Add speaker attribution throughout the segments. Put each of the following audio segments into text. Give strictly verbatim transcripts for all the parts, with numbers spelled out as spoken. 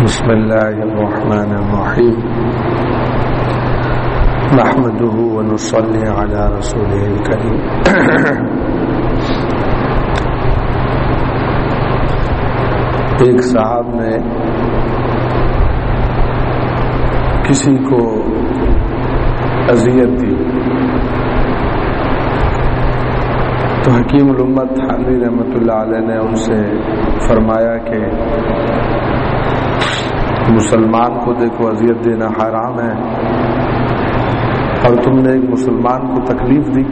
Speaker 1: بسم اللہ الرحمن الرحیم نحمده ونصلی علی رسوله الکریم. ایک صاحب نے کسی کو اذیت دی تو حکیم الامت تھانوی رحمۃ اللہ علیہ نے ان سے فرمایا کہ مسلمان کو دیکھو اذیت دینا حرام ہے اور تم نے ایک مسلمان کو تکلیف دی.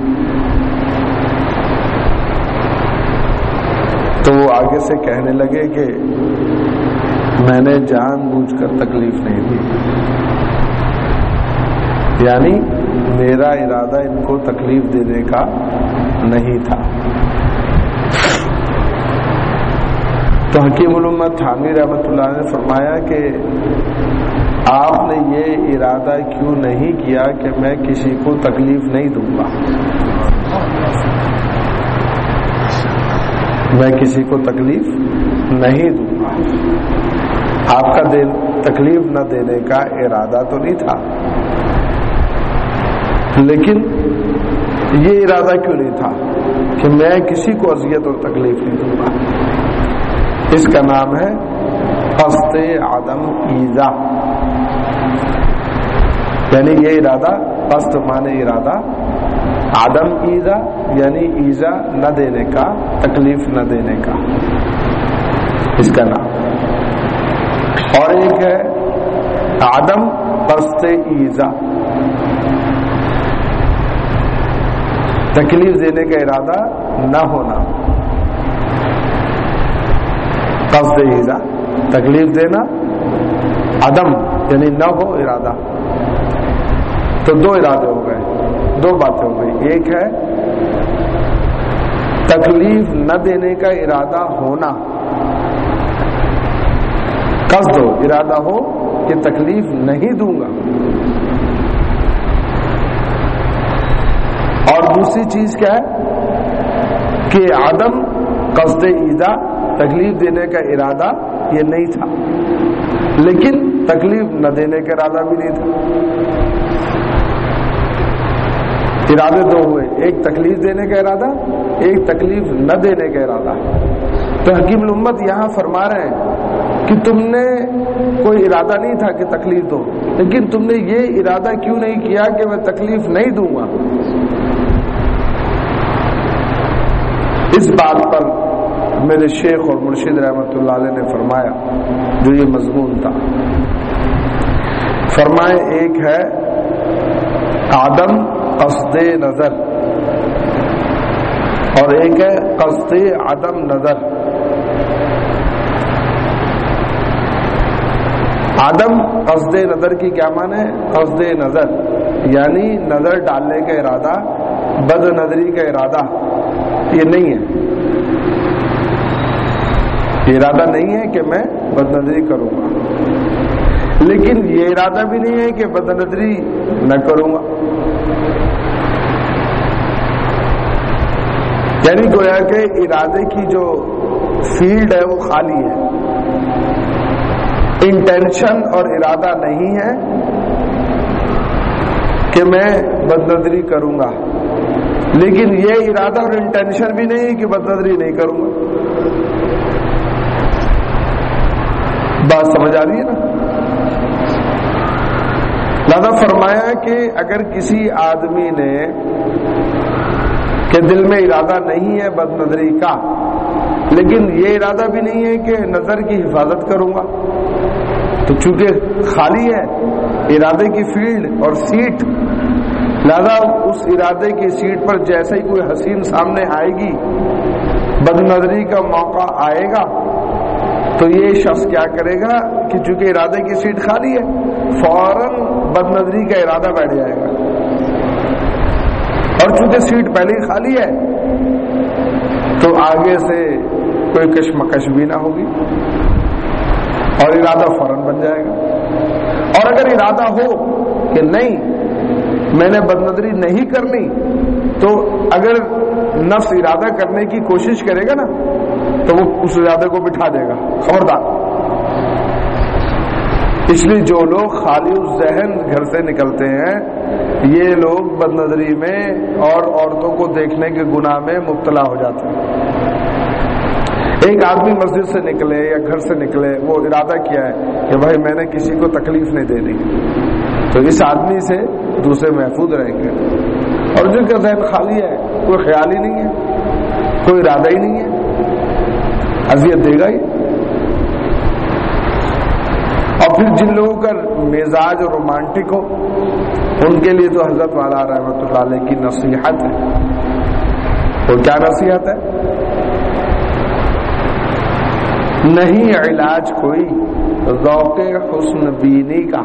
Speaker 1: تو وہ آگے سے کہنے لگے کہ میں نے جان بوجھ کر تکلیف نہیں دی، یعنی میرا ارادہ ان کو تکلیف دینے کا نہیں تھا. تو حکیم الامت تھانوی رحمۃ اللہ نے فرمایا کہ آپ نے یہ ارادہ کیوں نہیں کیا کہ میں کسی کو تکلیف نہیں دوں گا، میں کسی کو تکلیف نہیں دوں گا. آپ کا دل تکلیف نہ دینے کا ارادہ تو نہیں تھا، لیکن یہ ارادہ کیوں نہیں تھا کہ میں کسی کو اذیت اور تکلیف نہیں دوں گا. اس کا نام ہے قصد عدم ایذا، یعنی یہ ارادہ قصد مانے ارادہ، عدم ایذا یعنی ایذا نہ دینے کا، تکلیف نہ دینے کا، اس کا نام. اور ایک ہے عدم قصد ایذا، تکلیف دینے کا ارادہ نہ ہونا. قصد ایذا تکلیف دینا، عدم یعنی نہ ہو ارادہ. تو دو ارادے ہو گئے، دو باتیں ہو گئی. ایک ہے تکلیف نہ دینے کا ارادہ ہونا، قصد ہو، ارادہ ہو کہ تکلیف نہیں دوں گا. اور دوسری چیز کیا ہے کہ عدم قصد ایذا، تکلیف دینے کا ارادہ یہ نہیں تھا، لیکن تکلیف نہ دینے کا ارادہ بھی نہیں تھا. ارادے دو ہوئے، ایک تکلیف دینے کا ارادہ، ایک تکلیف نہ دینے کا ارادہ. تو حکیم الامت یہاں فرما رہے ہیں کہ تم نے کوئی ارادہ نہیں تھا کہ تکلیف دو، لیکن تم نے یہ ارادہ کیوں نہیں کیا کہ میں تکلیف نہیں دوں گا. اس بات پر میرے شیخ اور مرشد رحمۃ اللہ علیہ نے فرمایا، جو یہ مضمون تھا، فرمائے ایک ہے عدم قصد نظر اور ایک ہے قصد عدم نظر. عدم قصد نظر کی کیا معنی ہے؟ قصد نظر یعنی نظر ڈالنے کا ارادہ، بد نظری کا ارادہ یہ نہیں ہے. یہ ارادہ نہیں ہے کہ میں بد نظری کروں گا، لیکن یہ ارادہ بھی نہیں ہے کہ بد نظری نہ کروں گا. یعنی گویا کہ ارادے کی جو فیلڈ ہے وہ خالی ہے، انٹینشن اور ارادہ نہیں ہے کہ میں بد نظری کروں گا، لیکن یہ ارادہ اور انٹینشن بھی نہیں ہے کہ بد نظری نہیں کروں گا. بات سمجھ آ رہی ہے نا؟ لہذا فرمایا کہ اگر کسی آدمی نے کہ دل میں ارادہ نہیں ہے بد نظری کا، لیکن یہ ارادہ بھی نہیں ہے کہ نظر کی حفاظت کروں گا، تو چونکہ خالی ہے ارادے کی فیلڈ اور سیٹ، لہذا اس ارادے کی سیٹ پر جیسے ہی کوئی حسین سامنے آئے گی، بد نظری کا موقع آئے گا، تو یہ شخص کیا کرے گا کہ چونکہ ارادے کی سیٹ خالی ہے، فوراً بد نظری کا ارادہ بیٹھ جائے گا. اور چونکہ سیٹ پہلے ہی خالی ہے تو آگے سے کوئی کشمکش بھی نہ ہوگی اور ارادہ فوراً بن جائے گا. اور اگر ارادہ ہو کہ نہیں میں نے بد نظری نہیں کرنی، تو اگر نفس ارادہ کرنے کی کوشش کرے گا نا تو وہ اس ارادے کو بٹھا دے گا، خبردار. اس لیے جو لوگ خالی ذہن گھر سے نکلتے ہیں یہ لوگ بد نظری میں اور عورتوں کو دیکھنے کے گناہ میں مبتلا ہو جاتے ہیں۔ ایک آدمی مسجد سے نکلے یا گھر سے نکلے، وہ ارادہ کیا ہے کہ بھائی میں نے کسی کو تکلیف نہیں دینی، تو اس آدمی سے دوسرے محفوظ رہیں گے۔ اور جن کا ذہن خالی ہے، کوئی خیال ہی نہیں ہے، کوئی ارادہ ہی نہیں ہے، اذیت دے گا ہی۔ اور پھر جن لوگوں کا مزاج رومانٹک ہو ان کے لیے تو حضرت والا رحمۃ اللہ علیہ کی نصیحت ہے۔ اور کیا نصیحت ہے؟ نہیں علاج کوئی ذوق حسن بینی کا،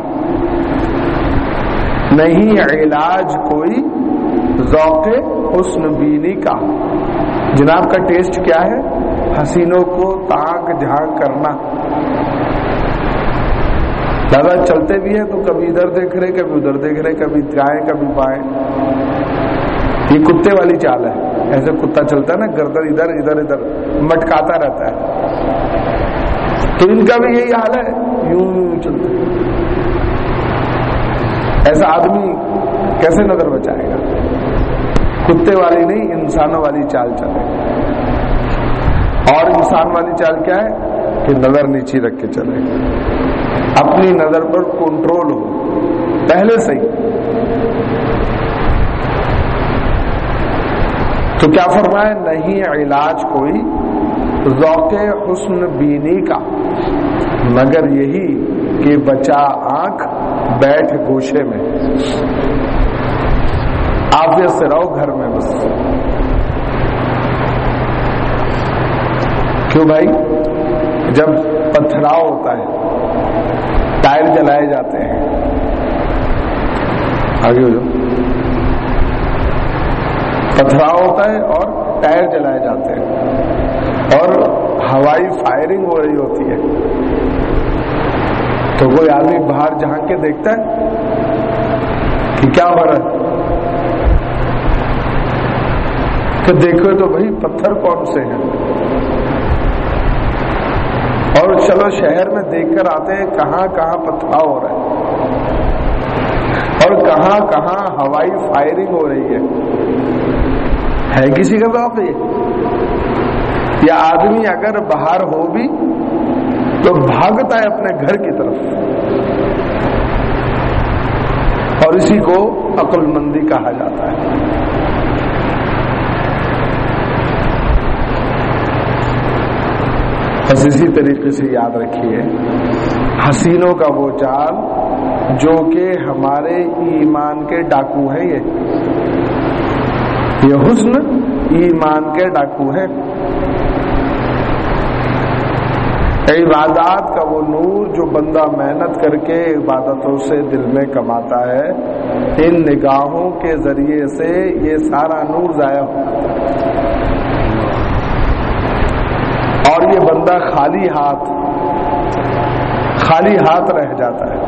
Speaker 1: نہیں علاج کوئی ذوق حسن بینی کا۔ جناب کا ٹیسٹ کیا ہے؟ حسینوں کو تاک جھانک کرنا۔ دادا چلتے بھی ہیں تو کبھی ادھر دیکھ رہے، کبھی ادھر دیکھ رہے، کبھی دائیں کبھی بائیں۔ یہ کتے والی چال ہے، ایسے کتا چلتا ہے نا، گردن ادھر ادھر ادھر مٹکاتا رہتا ہے، تو ان کا بھی یہی حال ہے، یوں یوں چلتا ہے۔ ایسا آدمی کیسے نظر بچائے گا؟ کتے والی نہیں، انسانوں والی چال چلے۔ اور انسان والی چال کیا ہے کہ نظر نیچی رکھ کے چلے، اپنی نظر پر کنٹرول ہو پہلے سے ہی۔ تو کیا فرمائے؟ نہیں علاج کوئی ذوق حسن بینی کا مگر یہی کہ بچا آنکھ بیٹھ گوشے میں۔ عافیت سے رہو گھر میں بس۔ کیوں بھائی؟ جب پتھراؤ ہوتا ہے، ٹائر جلائے جاتے ہیں، آگے ہو جاؤ، پتھراؤ ہوتا ہے اور ٹائر جلائے جاتے ہیں اور ہوائی فائرنگ ہو رہی ہوتی ہے، تو کوئی آدمی باہر جھانک کے دیکھتا ہے کہ کیا ہو رہا ہے؟ کہ دیکھو تو بھائی پتھر کون سے ہیں، اور چلو شہر میں دیکھ کر آتے ہیں کہاں کہاں پتھراؤ ہو رہا ہے اور کہاں کہاں ہوائی فائرنگ ہو رہی ہے۔ ہے کسی کا ذوق یہ؟ یا آدمی اگر باہر ہو بھی تو بھاگتا ہے اپنے گھر کی طرف، اور اسی کو عقل مندی کہا جاتا ہے۔ بس اسی طریقے سے یاد رکھیے، حسینوں کا وہ چال جو کہ ہمارے ایمان کے ڈاکو ہیں، یہ یہ حسن ایمان کے ڈاکو ہیں۔ عبادات کا وہ نور جو بندہ محنت کر کے عبادتوں سے دل میں کماتا ہے، ان نگاہوں کے ذریعے سے یہ سارا نور ضائع ہوتا ہے، اور یہ بندہ خالی ہاتھ خالی ہاتھ رہ جاتا ہے۔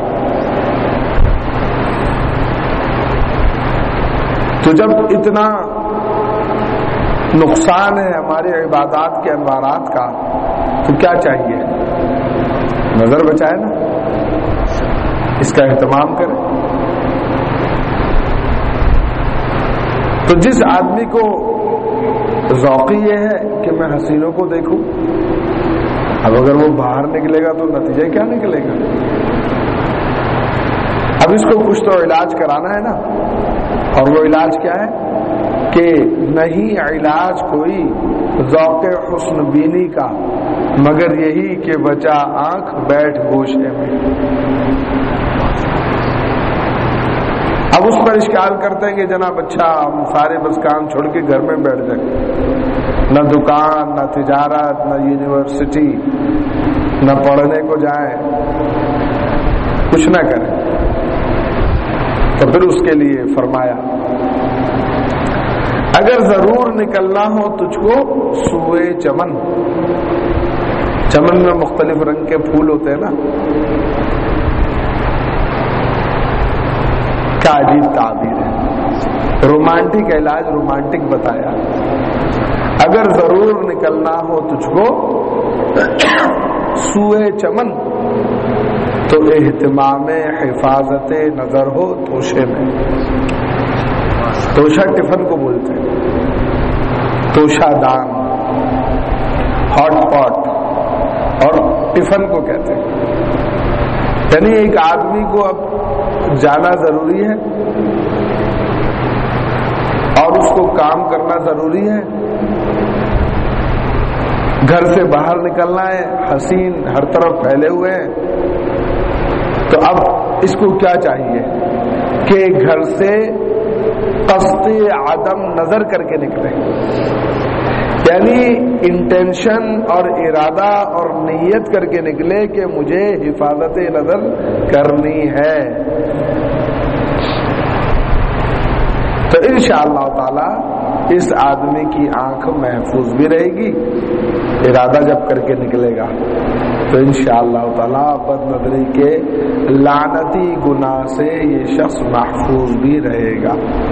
Speaker 1: تو جب اتنا نقصان ہے ہمارے عبادات کے انوارات کا، تو کیا چاہیے؟ نظر بچائے نا، اس کا اہتمام کریں۔ تو جس آدمی کو ذوق یہ ہے کہ میں حسینوں کو دیکھوں، اب اگر وہ باہر نکلے گا تو نتیجہ کیا نکلے گا؟ اب اس کو کچھ تو علاج کرانا ہے نا، اور وہ علاج کیا ہے کہ نہیں علاج کوئی ذوق حسن بینی کا مگر یہی کہ بچا آنکھ بیٹھ گوشے میں۔ اب اس پر اشکال کرتے ہیں کہ جناب اچھا ہم سارے بس کام چھوڑ کے گھر میں بیٹھ جائیں، نہ دکان، نہ تجارت، نہ یونیورسٹی، نہ پڑھنے کو جائیں، کچھ نہ کریں۔ تو پھر اس کے لیے فرمایا اگر ضرور نکلنا ہو تجھ کو سوئے چمن، چمن میں مختلف رنگ کے پھول ہوتے ہیں نا، کیا عجیب تعبیر ہے، رومانٹک علاج رومانٹک بتایا۔ اگر ضرور نکلنا ہو تجھ کو سوئے چمن، تو اہتمام حفاظت نظر ہو توشے میں. توشہ ٹفن کو بولتے ہیں، توشہ دان، ہاٹ پاٹ، اور ٹفن کو کہتے ہیں. یعنی ایک آدمی کو اب جانا ضروری ہے اور اس کو کام کرنا ضروری ہے، گھر سے باہر نکلنا ہے، حسین ہر طرف پھیلے ہوئے ہیں. تو اب اس کو کیا چاہیے کہ گھر سے قصد عدم نظر کر کے نکلے، یعنی انٹینشن اور ارادہ اور نیت کر کے نکلے کہ مجھے حفاظت نظر کرنی ہے. تو انشاءاللہ تعالی اس آدمی کی آنکھ محفوظ بھی رہے گی، ارادہ جب کر کے نکلے گا تو انشاءاللہ تعالی بد نظری کے لعنتی گناہ سے یہ شخص محفوظ بھی رہے گا.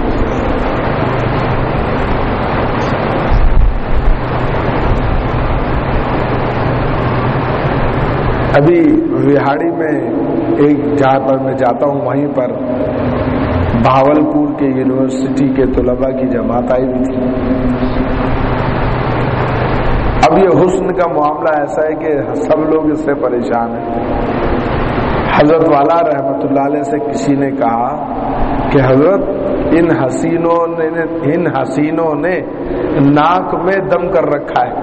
Speaker 1: ابھی وہاڑی میں ایک جہاں پر میں جاتا ہوں وہیں پر بھاولپور کے یونیورسٹی کے طلباء کی جماعت آئی ہوئی تھی. اب یہ حسن کا معاملہ ایسا ہے کہ سب لوگ اس سے پریشان ہیں. حضرت والا رحمت اللہ علیہ سے کسی نے کہا کہ حضرت ان حسینوں نے ان حسینوں نے ناک میں دم کر رکھا ہے،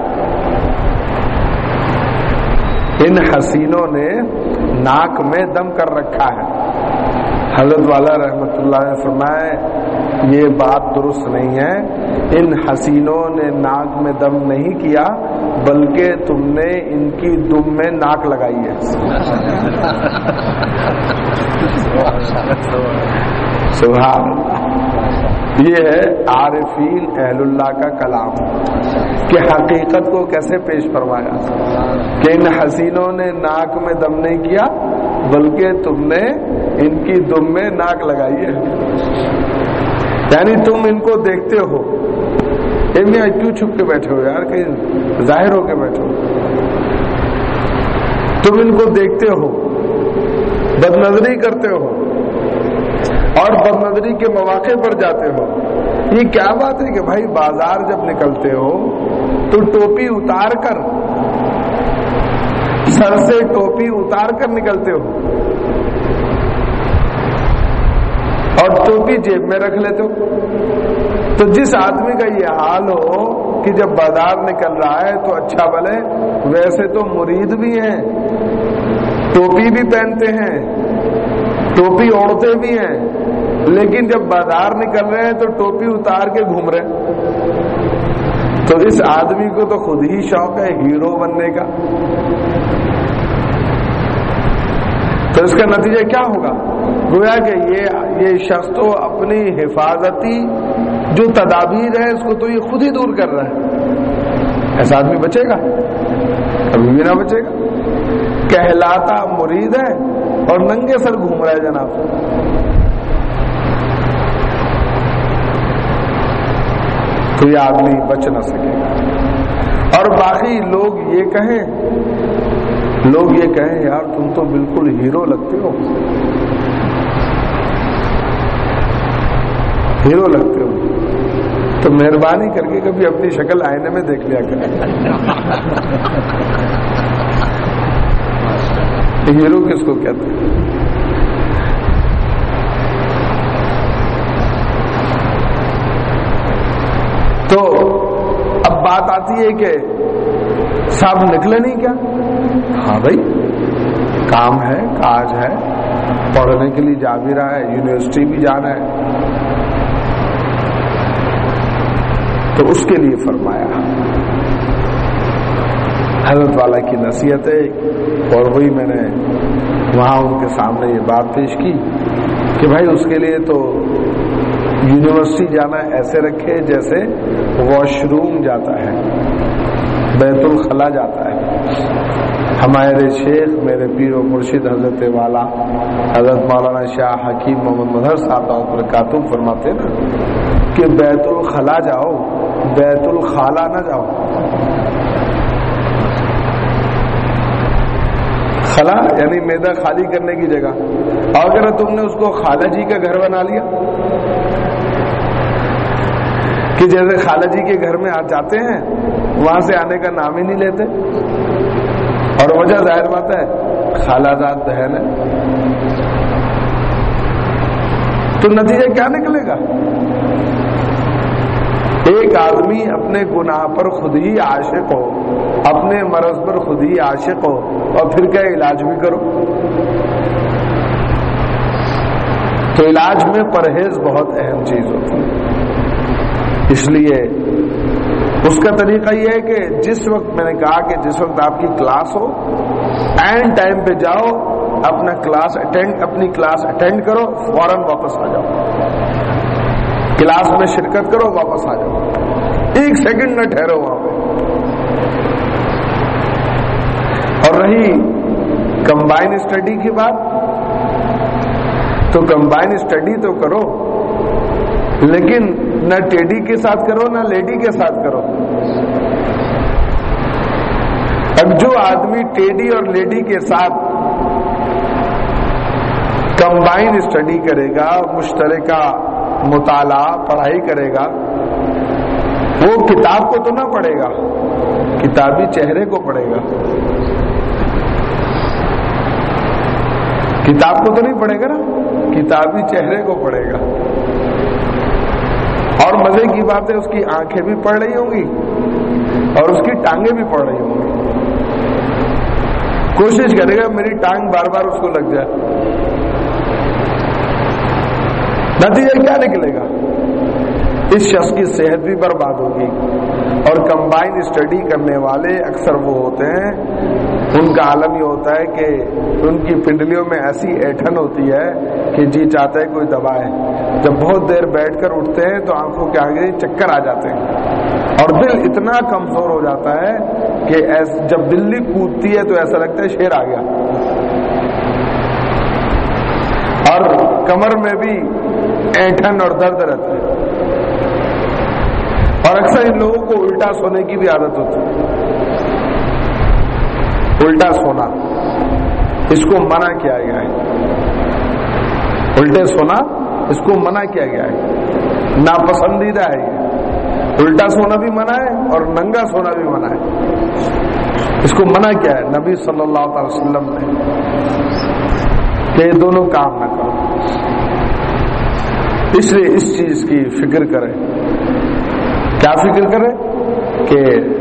Speaker 1: ان حسینوں نے ناک میں دم کر رکھا ہے. حضرت والا رحمت اللہ نے فرمایا یہ بات درست نہیں ہے، ان حسینوں نے ناک میں دم نہیں کیا بلکہ تم نے ان کی دم میں ناک لگائی ہے. سبحان اللہ. یہ ہے عارفین اہل اللہ کا کلام کہ حقیقت کو کیسے پیش فرمایا کہ ان حسینوں نے ناک میں دم نہیں کیا بلکہ تم نے ان کی دم میں ناک لگائی ہے. یعنی تم ان کو دیکھتے ہو، میں کیوں چھپ کے بیٹھے ہو یار، کہیں ظاہر ہو کے بیٹھے ہو، تم ان کو دیکھتے ہو، بد نظری کرتے ہو اور بد نظری کے مواقع پر جاتے ہو. یہ کیا بات ہے کہ بھائی بازار جب نکلتے ہو تو ٹوپی اتار کر، سر سے ٹوپی اتار کر نکلتے ہو اور ٹوپی جیب میں رکھ لیتے ہو. تو جس آدمی کا یہ حال ہو کہ جب بازار نکل رہا ہے تو اچھا بھلے ویسے تو مرید بھی ہیں، ٹوپی بھی پہنتے ہیں، ٹوپی اوڑھتے بھی ہیں، لیکن جب بازار نکل رہے ہیں تو ٹوپی اتار کے گھوم رہے ہیں. تو اس آدمی کو تو خود ہی شوق ہے ہیرو بننے کا. تو اس کا نتیجہ کیا ہوگا؟ گویا کہ یہ یہ شخص تو اپنی حفاظتی جو تدابیر ہے اس کو تو یہ خود ہی دور کر رہا ہے. ایسا آدمی بچے گا؟ کبھی بھی نہ بچے گا. کہلاتا مرید ہے اور ننگے سر گھوم رہا ہے جناب. تو یہ آدمی بچ نہ سکے گا. اور باقی لوگ یہ کہیں لوگ یہ کہیں یار تم تو بالکل ہیرو لگتے ہو، ہیرو لگتے ہو، تو مہربانی کر کے کبھی اپنی شکل آئینے میں دیکھ لیا کریں. ہیرو کس کو کہتے ہیں؟ تو اب بات آتی ہے کہ صاحب نکلے نہیں کیا؟ ہاں بھائی کام ہے، کاج ہے، پڑھنے کے لیے جا بھی رہا ہے، یونیورسٹی بھی جانا ہے. تو اس کے لیے فرمایا حضرت والا کی نصیحت ہے، اور وہی میں نے وہاں ان کے سامنے یہ بات پیش کی کہ بھائی اس کے لیے تو یونیورسٹی جانا ایسے رکھے جیسے واش روم جاتا ہے، بیت الخلا جاتا ہے. ہمارے شیخ میرے پیر و مرشد حضرت والا حضرت مولانا شاہ حکیم محمد مظہر صاحب برکاتہ فرماتے نا کہ بیت الخلا جاؤ، بیت الخلا نہ جاؤ. خلا یعنی میدا خالی کرنے کی جگہ. اور اگر تم نے اس کو خالہ جی کا گھر بنا لیا کہ جیسے خالہ جی کے گھر میں آ جاتے ہیں وہاں سے آنے کا نام ہی نہیں لیتے, اور وجہ ظاہر بات ہے خالہ زاد بہن ہے, تو نتیجہ کیا نکلے گا؟ ایک آدمی اپنے گناہ پر خود ہی عاشق ہو, اپنے مرض پر خود ہی عاشق ہو, اور پھر کیا علاج بھی کرو. تو علاج میں پرہیز بہت اہم چیز ہوتی ہے. اس لیے اس کا طریقہ یہ ہے کہ جس وقت میں نے کہا کہ جس وقت آپ کی کلاس ہو اینڈ ٹائم پہ جاؤ, اپنا کلاس اٹینڈ اپنی کلاس اٹینڈ کرو, فوراً واپس آ جاؤ. کلاس میں شرکت کرو, واپس آ جاؤ, ایک سیکنڈ نہ ٹھہرو وہاں پہ. اور رہی کمبائن اسٹڈی کی بات, تو کمبائن اسٹڈی تو کرو لیکن نہ ٹیڈی کے ساتھ کرو نہ لیڈی کے ساتھ کرو. اب جو آدمی ٹیڈی اور لیڈی کے ساتھ کمبائن اسٹڈی کرے گا, مشترکہ مطالعہ پڑھائی کرے گا, وہ کتاب کو تو نہ پڑھے گا, کتابی چہرے کو پڑھے گا. کتاب کو تو نہیں پڑھے گا نا, کتابی چہرے کو پڑھے گا. اور مزے کی بات ہے اس کی آنکھیں بھی پڑھ رہی ہوں گی اور اس کی ٹانگیں بھی پڑھ رہی ہوں گی. کوشش کرے گا میری ٹانگ بار بار اس کو لگ جائے. نتیجہ کیا نکلے گا؟ اس شخص کی صحت بھی برباد ہوگی. اور کمبائن اسٹڈی کرنے والے اکثر وہ ہوتے ہیں, ان کا عالم یہ ہوتا ہے کہ ان کی پنڈلیوں میں ایسی ایٹھن ہوتی ہے کہ جی چاہتا ہے کوئی دبائے. جب بہت دیر بیٹھ کر اٹھتے ہیں تو آنکھوں کے آگے چکر آ جاتے ہیں اور دل اتنا کمزور ہو جاتا ہے کہ جب بلی کودتی ہے تو ایسا لگتا ہے شیر آ گیا. اور کمر میں بھی اینٹھن اور درد رہتا ہے. اور اکثر ان لوگوں کو الٹا سونے کی بھی عادت ہوتی ہے. الٹا سونا اس کو منع کیا گیا ہے. الٹے سونا اس کو منع کیا گیا ہے, ناپسندیدہ ہے. یہ الٹا سونا بھی منع ہے اور ننگا سونا بھی منع ہے. اس کو منع کیا ہے نبی صلی اللہ علیہ وسلم نے کہ یہ دونوں کام نہ کرو. اس لیے اس چیز کی فکر کریں. کیا فکر کریں؟ کہ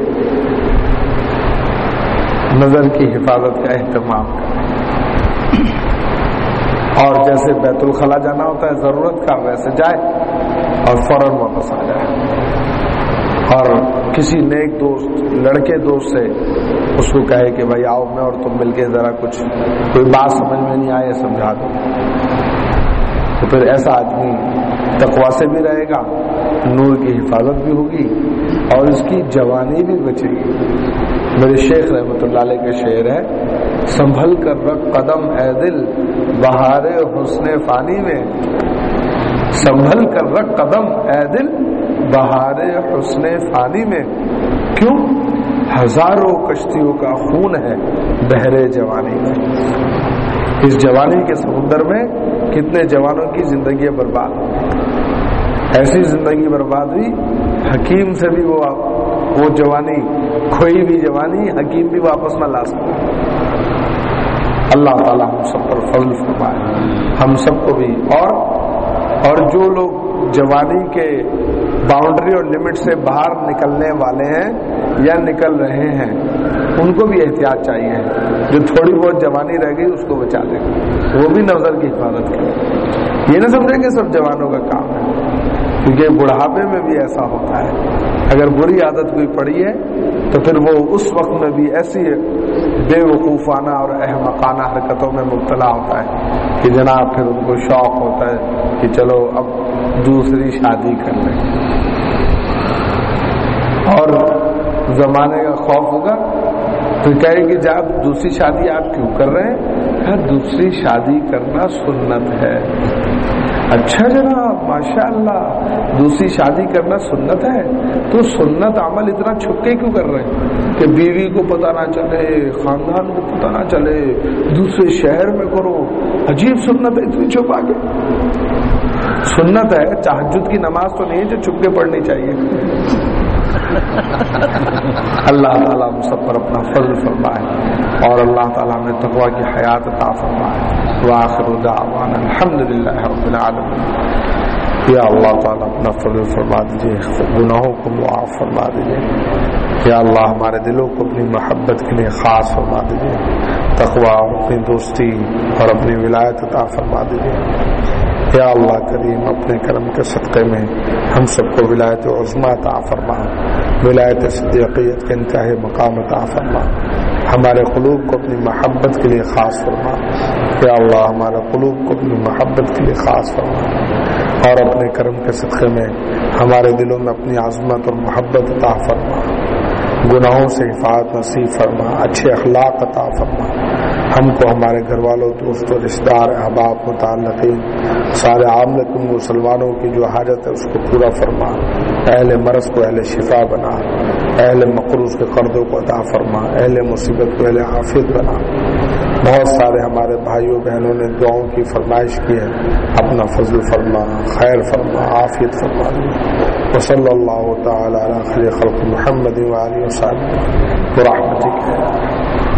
Speaker 1: نظر کی حفاظت کا اہتمام کریں. اور جیسے بیت الخلا جانا ہوتا ہے ضرورت کا, ویسے جائے اور فوراً واپس آ جائے. اور کسی نیک دوست, لڑکے دوست سے اس کو کہے کہ بھائی آؤ میں اور تم مل کے ذرا کچھ کوئی بات سمجھ میں نہیں آئے سمجھا دو. تو پھر ایسا آدمی تقویٰ سے بھی رہے گا, نور کی حفاظت بھی ہوگی اور اس کی جوانی بھی بچے گی. میرے شیخ رحمۃ اللہ علیہ کے شعر ہے, سنبھل کر رکھ قدم اے دل بہار حسن فانی میں, سنبھل کر رکھ قدم اے دل بہار حسن فانی میں, کیوں ہزاروں کشتیوں کا خون ہے بحر جوانی میں. اس جوانی کے سمندر میں کتنے جوانوں کی زندگی برباد ہوئی. ایسی زندگی برباد ہوئی حکیم سے بھی وہ وہ جوانی, کھوئی بھی جوانی حکیم بھی واپس نہ لا سکتا. اللہ تعالی ہم سب پر فضل فرمائے, ہم سب کو بھی. اور اور جو لوگ جوانی کے باؤنڈری اور لمٹ سے باہر نکلنے والے ہیں یا نکل رہے ہیں ان کو بھی احتیاط چاہیے. جو تھوڑی بہت جوانی رہ گئی اس کو بچا لے, وہ بھی نظر کی حفاظت کرے. یہ نہ سمجھیں کہ سب جوانوں کا کام ہے, کیونکہ بڑھاپے میں بھی ایسا ہوتا ہے. اگر بری عادت کوئی پڑی ہے تو پھر وہ اس وقت میں بھی ایسی بے وقوفانہ اور احمقانہ حرکتوں میں مبتلا ہوتا ہے کہ جناب پھر ان کو شوق ہوتا ہے کہ چلو اب دوسری شادی کر لیں. اور زمانے کا خوف ہوگا تو کہے کہ جب دوسری شادی آپ کیوں کر رہے ہیں؟ دوسری شادی کرنا سنت ہے. اچھا جناب ماشاء اللہ دوسری شادی کرنا سنت ہے، تو سنت عمل اتنا چھپ کے کیوں کر رہے ہیں کہ بیوی کو پتہ نہ چلے، خاندان کو پتہ نہ چلے، دوسرے شہر میں کرو؟ عجیب سنت ہے اتنی چھپا کے۔ سنت ہے تہجد کی نماز تو نہیں ہے جو چھپ کے پڑھنی چاہیے۔ اللہ تعالیٰ ہم سب پر اپنا فضل فرمائے اور اللہ تعالیٰ ہمیں تقویٰ کی حیات عطا فرمائے۔ وآخر دعوانا الحمدللہ رب العالمین۔ یا اللہ تعالیٰ اپنا فضل فرما دیجیے، گناہوں کو معاف فرما دیجیے۔ یا اللہ ہمارے دلوں کو اپنی محبت کے لیے خاص فرما دیجیے، تقویٰ، اپنی دوستی اور اپنی ولایت عطا فرما دیجیے۔ یا اللہ کریم اپنے کرم کے صدقے میں ہم سب کو ولایت عظمیٰ عطا فرما، ولایت صدیقیت کے انتہائی مقام عطا فرما، ہمارے قلوب کو اپنی محبت کے لیے خاص فرما۔ یا اللہ ہمارے قلوب کو اپنی محبت کے لیے خاص فرما اور اپنے کرم کے صدقے میں ہمارے دلوں میں اپنی عظمت اور محبت عطا فرما، گناہوں سے حفاظت نصیب فرما، اچھے اخلاق عطا فرما، ہم کو ہمارے گھر والوں، دوستوں، رشتہ دار، احباب، متعلقین، سارے عاملت مسلمانوں کی جو حاجت ہے اس کو پورا فرما، اہل مرض کو اہل شفا بنا، اہل مقروض کے قرضوں کو عطا فرما، اہل مصیبت کو اہل عافیت بنا۔ بہت سارے ہمارے بھائیوں بہنوں نے دعاؤں کی فرمائش کی ہے، اپنا فضل فرما، خیر فرما، عافیت فرما دے۔ وصلی اللہ تعالی علی خیر خلق محمد وآلہ وصحبہ برحمتک۔